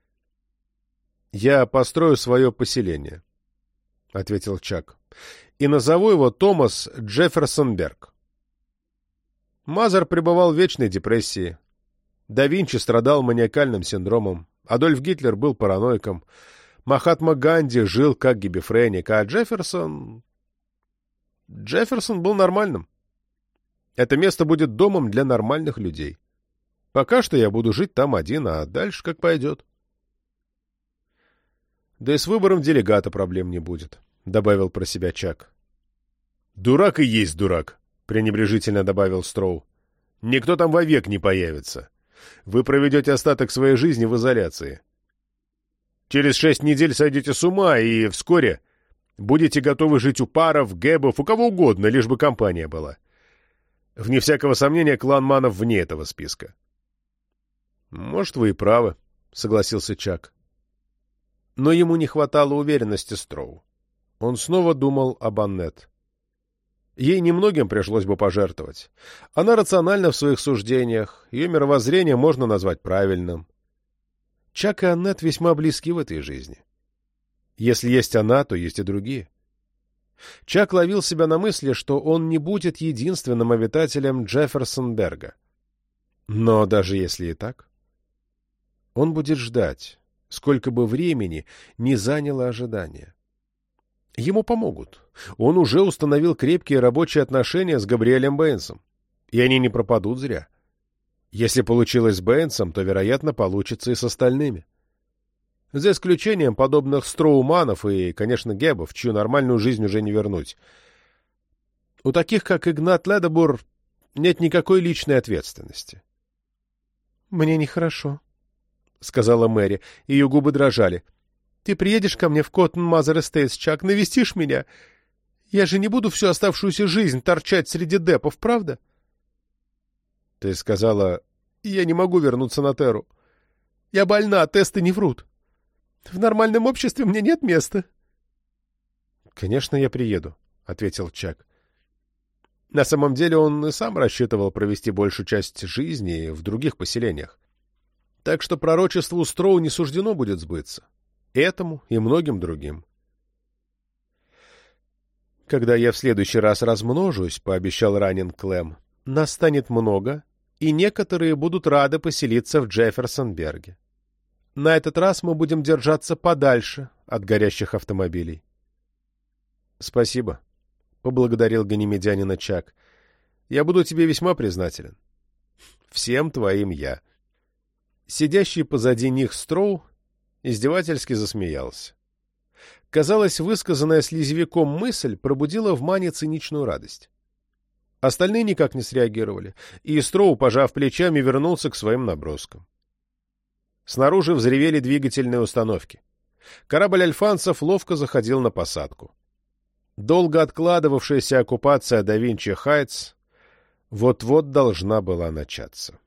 «Я построю свое поселение», — ответил Чак, — «и назову его Томас Джефферсонберг». Мазер пребывал в вечной депрессии. Да Винчи страдал маниакальным синдромом. Адольф Гитлер был параноиком. Махатма Ганди жил как гибефреник, а Джефферсон... Джефферсон был нормальным. Это место будет домом для нормальных людей. Пока что я буду жить там один, а дальше как пойдет. Да и с выбором делегата проблем не будет, — добавил про себя Чак. «Дурак и есть дурак», — пренебрежительно добавил Строу. «Никто там вовек не появится. Вы проведете остаток своей жизни в изоляции. Через шесть недель сойдете с ума, и вскоре будете готовы жить у паров, гэбов, у кого угодно, лишь бы компания была. Вне всякого сомнения, клан Манов вне этого списка». «Может, вы и правы», — согласился Чак. Но ему не хватало уверенности Строу. Он снова думал об Аннет. Ей немногим пришлось бы пожертвовать. Она рациональна в своих суждениях, ее мировоззрение можно назвать правильным. Чак и Аннет весьма близки в этой жизни. Если есть она, то есть и другие. Чак ловил себя на мысли, что он не будет единственным обитателем Джефферсонберга. Но даже если и так, он будет ждать, сколько бы времени ни заняло ожидание. Ему помогут. Он уже установил крепкие рабочие отношения с Габриэлем Бэйнсом, и они не пропадут зря. Если получилось с Бэйнсом, то, вероятно, получится и с остальными. За исключением подобных Строуманов и, конечно, Гебов, чью нормальную жизнь уже не вернуть. У таких, как Игнат Ледобур, нет никакой личной ответственности. «Мне нехорошо», — сказала Мэри, ее губы дрожали. «Ты приедешь ко мне в Коттон Мазер Эстейтс, Чак, навестишь меня? Я же не буду всю оставшуюся жизнь торчать среди депов, правда?» «Ты сказала, я не могу вернуться на Терру. Я больна, тесты не врут. В нормальном обществе мне нет места». «Конечно, я приеду», — ответил Чак. На самом деле он и сам рассчитывал провести большую часть жизни в других поселениях. Так что пророчеству Строу не суждено будет сбыться. Этому и многим другим. «Когда я в следующий раз размножусь, — пообещал ранен Клэм, — нас станет много, и некоторые будут рады поселиться в Джефферсонберге. На этот раз мы будем держаться подальше от горящих автомобилей». «Спасибо», — поблагодарил ганимедянина Чак. «Я буду тебе весьма признателен. Всем твоим я». Сидящий позади них Строу издевательски засмеялся. Казалось, высказанная слизевиком мысль пробудила в Мане циничную радость. Остальные никак не среагировали, и Строу, пожав плечами, вернулся к своим наброскам. Снаружи взревели двигательные установки. Корабль альфанцев ловко заходил на посадку. Долго откладывавшаяся оккупация Да Винчи Хайтс вот-вот должна была начаться.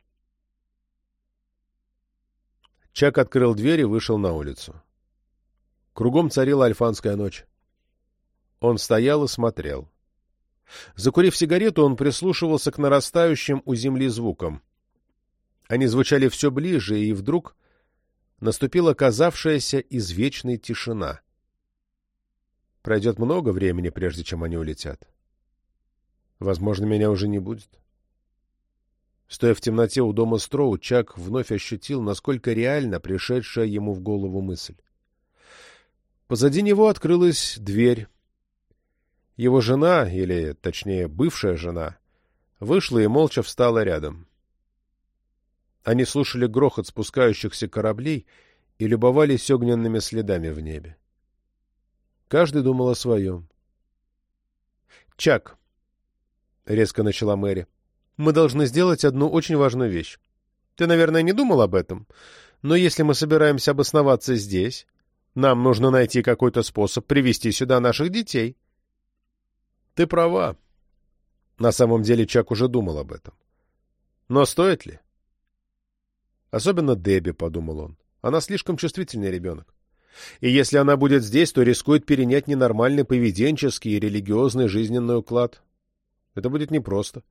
Чак открыл дверь и вышел на улицу. Кругом царила альфанская ночь. Он стоял и смотрел. Закурив сигарету, он прислушивался к нарастающим у земли звукам. Они звучали все ближе, и вдруг наступила казавшаяся извечной тишина. Пройдет много времени, прежде чем они улетят. Возможно, меня уже не будет. Стоя в темноте у дома Строу, Чак вновь ощутил, насколько реально пришедшая ему в голову мысль. Позади него открылась дверь. Его жена, или, точнее, бывшая жена, вышла и молча встала рядом. Они слушали грохот спускающихся кораблей и любовались огненными следами в небе. Каждый думал о своем. «Чак», — резко начала Мэри, — «мы должны сделать одну очень важную вещь. Ты, наверное, не думал об этом, но если мы собираемся обосноваться здесь, нам нужно найти какой-то способ привести сюда наших детей». «Ты права». На самом деле Чак уже думал об этом. «Но стоит ли?» «Особенно Дебби», — подумал он. «Она слишком чувствительный ребенок. И если она будет здесь, то рискует перенять ненормальный поведенческий и религиозный жизненный уклад. Это будет непросто».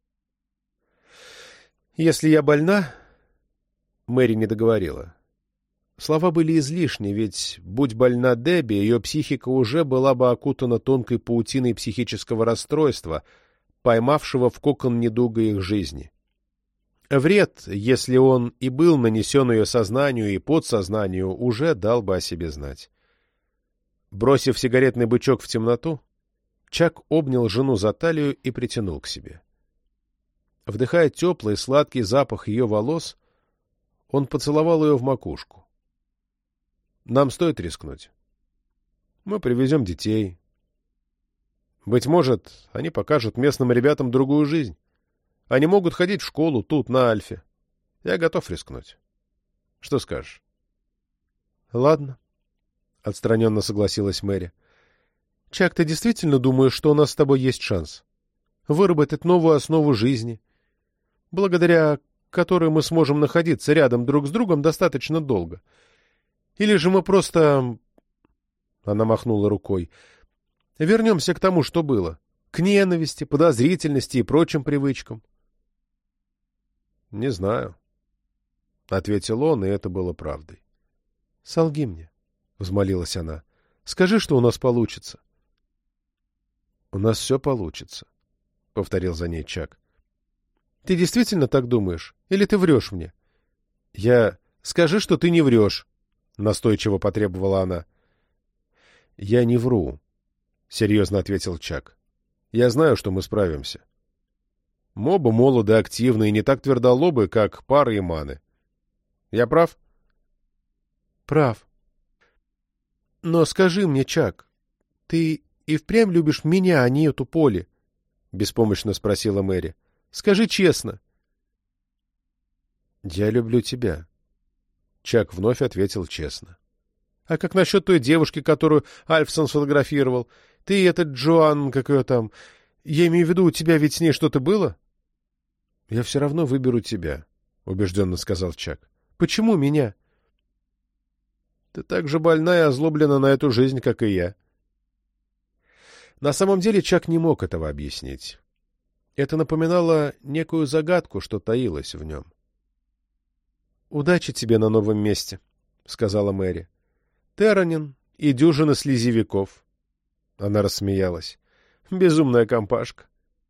«Если я больна...» Мэри не договорила. Слова были излишни, ведь, будь больна Дебби, ее психика уже была бы окутана тонкой паутиной психического расстройства, поймавшего в кокон недуга их жизни. Вред, если он и был нанесен ее сознанию и подсознанию, уже дал бы о себе знать. Бросив сигаретный бычок в темноту, Чак обнял жену за талию и притянул к себе. Вдыхая теплый сладкий запах ее волос, он поцеловал ее в макушку. «Нам стоит рискнуть. Мы привезем детей. Быть может, они покажут местным ребятам другую жизнь. Они могут ходить в школу тут, на Альфе. Я готов рискнуть. Что скажешь?» «Ладно», — отстраненно согласилась Мэри. «Чак, ты действительно думаешь, что у нас с тобой есть шанс выработать новую основу жизни, благодаря которой мы сможем находиться рядом друг с другом достаточно долго? Или же мы просто...» Она махнула рукой. «Вернемся к тому, что было. К ненависти, подозрительности и прочим привычкам». «Не знаю», — ответил он, и это было правдой. «Солги мне», — взмолилась она. «Скажи, что у нас получится». «У нас все получится», — повторил за ней Чак. «Ты действительно так думаешь? Или ты врешь мне?» «Я... Скажи, что ты не врешь», — настойчиво потребовала она. «Я не вру», — серьезно ответил Чак. «Я знаю, что мы справимся. Мы оба молоды, активны и не так твердолобы, как Пара и Маны. Я прав?» «Прав. Но скажи мне, Чак, ты и впрямь любишь меня, а не эту Полли?» — беспомощно спросила Мэри. «Скажи честно». «Я люблю тебя», — Чак вновь ответил честно. «А как насчет той девушки, которую Альфсон сфотографировал? Ты и этот Джоан, как ее там... Я имею в виду, у тебя ведь с ней что-то было?» «Я все равно выберу тебя», — убежденно сказал Чак. «Почему меня?» «Ты так же больна и озлоблена на эту жизнь, как и я». На самом деле Чак не мог этого объяснить. Это напоминало некую загадку, что таилось в нем. «Удачи тебе на новом месте», — сказала Мэри. «Терранин и дюжина слезевиков». Она рассмеялась. «Безумная компашка».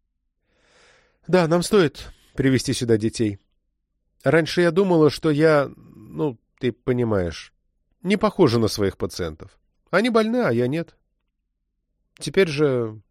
«Да, нам стоит привезти сюда детей. Раньше я думала, что я, ну, ты понимаешь, не похожа на своих пациентов. Они больны, а я нет. Теперь же...»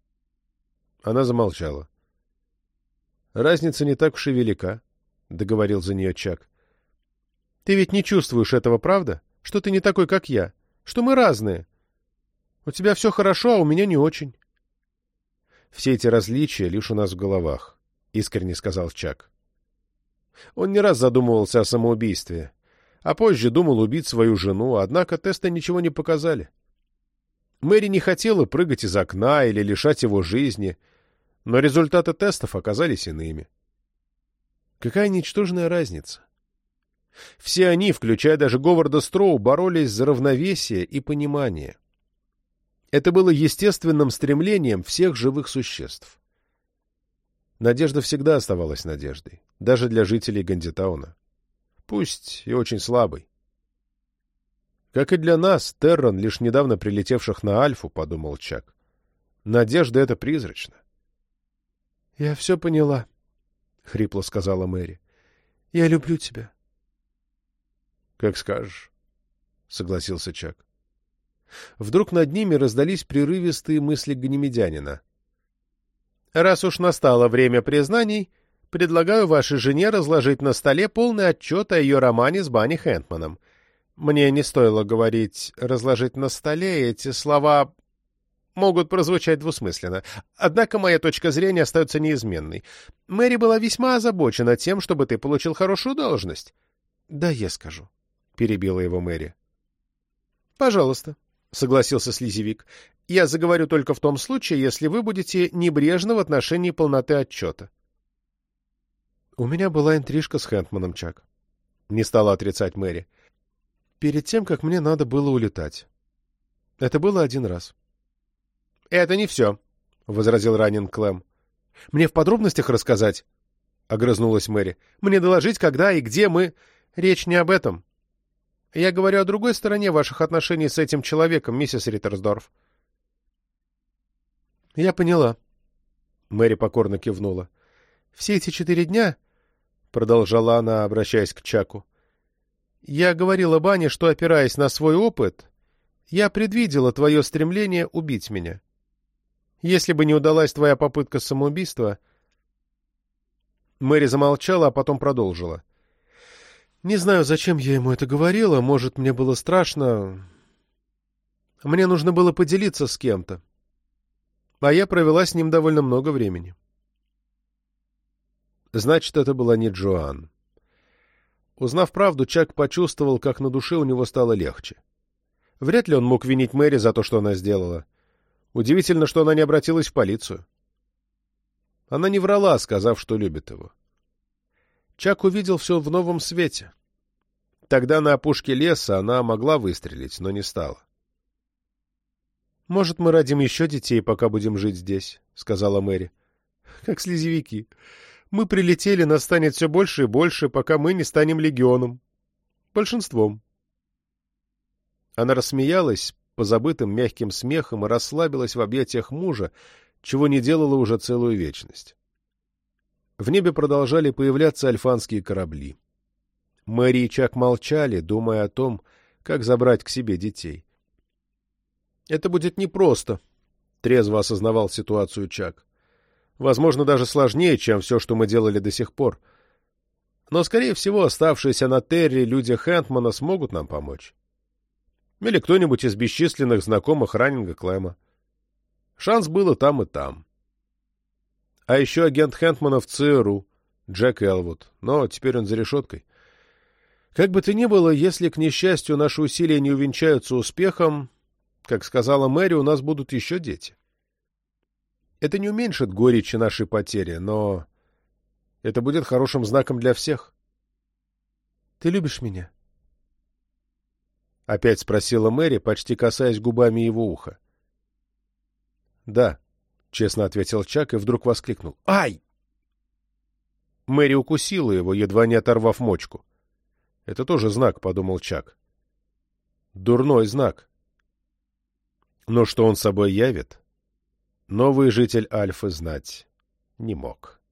Она замолчала. «Разница не так уж и велика», — договорил за нее Чак. «Ты ведь не чувствуешь этого, правда? Что ты не такой, как я? Что мы разные? У тебя все хорошо, а у меня не очень». «Все эти различия лишь у нас в головах», — искренне сказал Чак. Он не раз задумывался о самоубийстве, а позже думал убить свою жену, однако тесты ничего не показали. Мэри не хотела прыгать из окна или лишать его жизни, но результаты тестов оказались иными. Какая ничтожная разница? Все они, включая даже Говарда Строу, боролись за равновесие и понимание. Это было естественным стремлением всех живых существ. Надежда всегда оставалась надеждой, даже для жителей Гандитауна. Пусть и очень слабой. Как и для нас, Терран, лишь недавно прилетевших на Альфу, подумал Чак. Надежда — это призрачно. — Я все поняла, — хрипло сказала Мэри. — Я люблю тебя. — Как скажешь, — согласился Чак. Вдруг над ними раздались прерывистые мысли ганимедянина. — Раз уж настало время признаний, предлагаю вашей жене разложить на столе полный отчет о ее романе с Банни Хэнтманом. Мне не стоило говорить «разложить на столе», эти слова могут прозвучать двусмысленно. Однако моя точка зрения остается неизменной. Мэри была весьма озабочена тем, чтобы ты получил хорошую должность. — Да, я скажу, — перебила его Мэри. — Пожалуйста, — согласился слизевик. — Я заговорю только в том случае, если вы будете небрежны в отношении полноты отчета. — У меня была интрижка с Хэндманом, Чак. Не стала отрицать Мэри. Перед тем, как мне надо было улетать. Это было один раз. — Это не все, — возразил ранен Клэм. — Мне в подробностях рассказать? — огрызнулась Мэри. — Мне доложить, когда и где мы... Речь не об этом. Я говорю о другой стороне ваших отношений с этим человеком, миссис Риттерсдорф. — Я поняла. Мэри покорно кивнула. — Все эти четыре дня, — продолжала она, обращаясь к Чаку, — я говорила Бане, что, опираясь на свой опыт, я предвидела твое стремление убить меня. Если бы не удалась твоя попытка самоубийства... Мэри замолчала, а потом продолжила. Не знаю, зачем я ему это говорила, может, мне было страшно. Мне нужно было поделиться с кем-то. А я провела с ним довольно много времени. Значит, это была не Джоан. Узнав правду, Чак почувствовал, как на душе у него стало легче. Вряд ли он мог винить Мэри за то, что она сделала. Удивительно, что она не обратилась в полицию. Она не врала, сказав, что любит его. Чак увидел все в новом свете. Тогда на опушке леса она могла выстрелить, но не стала. — Может, мы родим еще детей, пока будем жить здесь, — сказала Мэри. — Как слизевики. Мы прилетели, нас станет все больше и больше, пока мы не станем легионом. Большинством. Она рассмеялась позабытым мягким смехом и расслабилась в объятиях мужа, чего не делала уже целую вечность. В небе продолжали появляться альфанские корабли. Мэри и Чак молчали, думая о том, как забрать к себе детей. «Это будет непросто», — трезво осознавал ситуацию Чак. «Возможно, даже сложнее, чем все, что мы делали до сих пор. Но, скорее всего, оставшиеся на Терре люди Хэндмана смогут нам помочь. Или кто-нибудь из бесчисленных знакомых Раннинга Клэма. Шанс был и там, и там. А еще агент Хэндмана в ЦРУ, Джек Элвуд, но теперь он за решеткой. Как бы то ни было, если, к несчастью, наши усилия не увенчаются успехом, как сказала Мэри, у нас будут еще дети. Это не уменьшит горечи нашей потери, но это будет хорошим знаком для всех. — Ты любишь меня? — опять спросила Мэри, почти касаясь губами его уха. — Да, — честно ответил Чак и вдруг воскликнул. — Ай! Мэри укусила его, едва не оторвав мочку. — Это тоже знак, — подумал Чак. — Дурной знак. Но что он собой явит, новый житель Альфы знать не мог.